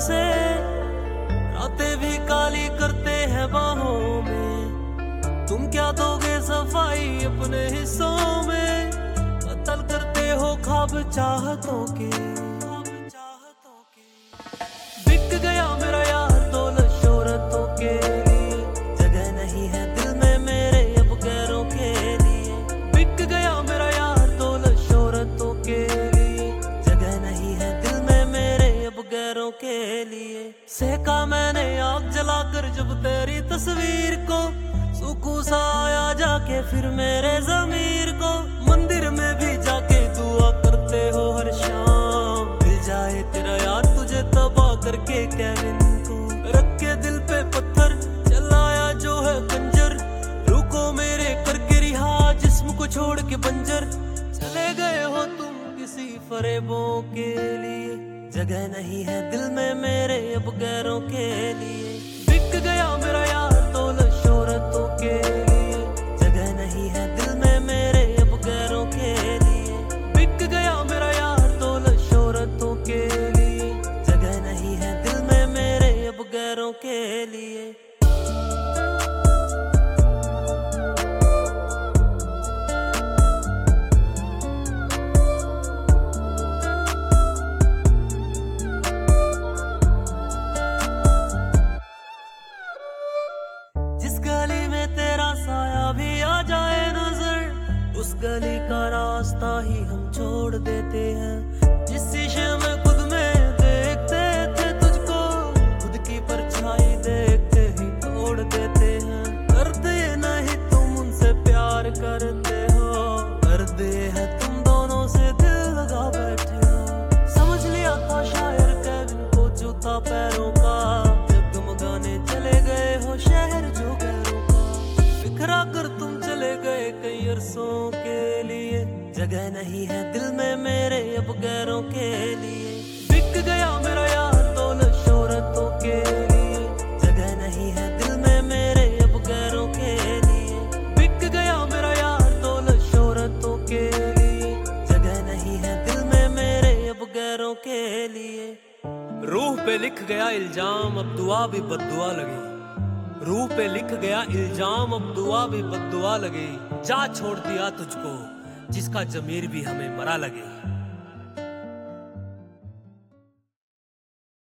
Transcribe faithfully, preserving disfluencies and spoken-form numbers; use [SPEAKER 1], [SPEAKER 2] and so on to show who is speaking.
[SPEAKER 1] से, रातें भी काली करते हैं बाहों में। तुम क्या दोगे सफाई अपने हिस्सों में, कत्ल करते हो ख्वाब चाहतों के। बिक गया मेरा यार दौलत शोहरतों के लिए, जगह नहीं है दिल में मेरे अब गैरों के लिए। बिक गया मेरा यार दौलत शोहरतों के लिए, जगह नहीं है दिल में मेरे अब गैरों के लिए। सेका मैंने आग जलाकर जब तेरी तस्वीर को, सुकून सा आया जाके फिर मेरे ज़मीर को। मंदिर में भी जाके दुआ करते हो हर शाम, मिल जाए तेरा यार तुझे तबाह करके केविन को। रख के दिल पे पत्थर चलाया जो है कंजर, रुको मेरे करके रिहा जिस्म को छोड़ के बंजर। चले गए हो तुम किसी फरेबों के लिए, जगह नहीं है दिल में मेरे अब गैरों के लिए। बिक गया मेरा यार दौलत शोहरतों के लिए, जगह नहीं है दिल में मेरे अब गैरों के लिए। बिक गया मेरा यार दौलत शोहरतों के लिए, जगह नहीं है दिल में मेरे अब गैरों के लिए। जिस गली में तेरा साया भी आ जाए नजर, उस गली का रास्ता ही हम छोड़ देते हैं। जिस शीशे में खुद में देखते थे तुझको, खुद की परछाई देखते ही तोड़ देते हैं। करते नहीं तुम उनसे प्यार करते हो, करते हैं तुम दोनों से दिल लगा बैठे हो। समझ लिया था शायर केविन को जूता पैरों का, जगमगाने चले गए हो शहर जो गैरों का। बिखरा कर तुम चले गए कई अरसों के लिए, जगह नहीं है दिल में मेरे अब गैरों के लिए। बिक गया मेरा यार दौलत शोहरतों के लिए, जगह नहीं है दिल में मेरे अब गैरों के लिए। बिक गया मेरा यार दौलत शोहरतों के लिए, जगह नहीं है दिल में मेरे अब गैरों के लिए। रूह पे लिख गया इल्जाम अब दुआ भी बद्दुआ लगी, रूह पे लिख गया इल्जाम अब दुआ भी बद्दुआ लगे। जा छोड़ दिया तुझको जिसका जमीर भी हमें मरा लगे।